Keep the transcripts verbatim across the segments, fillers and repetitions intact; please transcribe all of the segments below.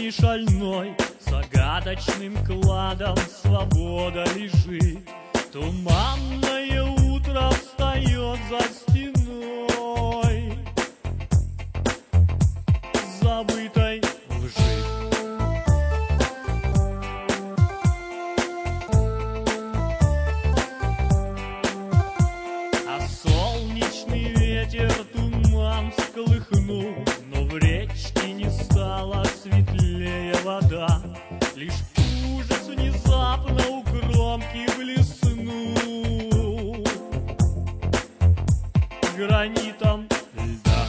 жизни шальной загадочным кладом свобода лежит. Туманное утро встает за стеной забытой лжи. А солнечный ветер туман всколыхнул, но в речке не стало светлее вода. Лишь ужас внезапно у кромки блеснул гранитом льда.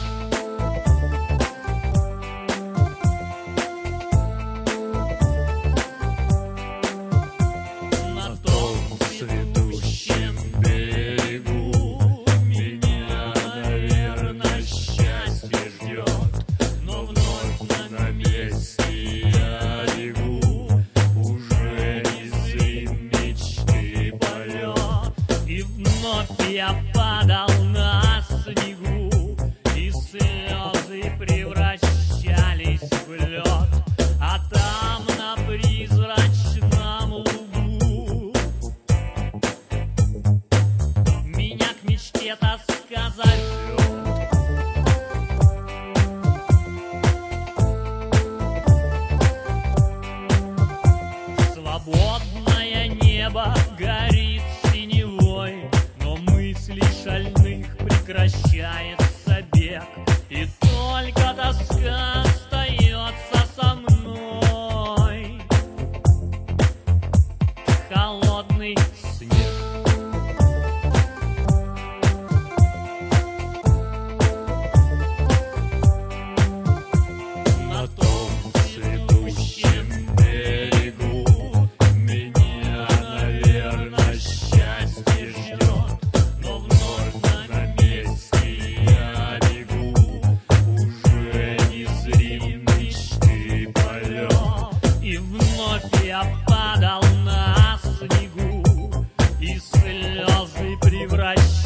На том цветущем берегу меня, наверное, счастье ждет, но вновь на месте я легу, уже незрим мечты полет. И вновь я падал на снегу, и слезы превращались в лед. А там на призрачном лугу меня к мечте тоска зовет. Свободное небо горит синевой, но мысли шальных прекращается бег, и только тоска остается со мной. Холодный снег. На том цветущем берегу меня, наверное, счастье ждет, но вновь на месте я бегу, уже незрим мечты полет. И вновь я падал на снегу, и слезы превращаются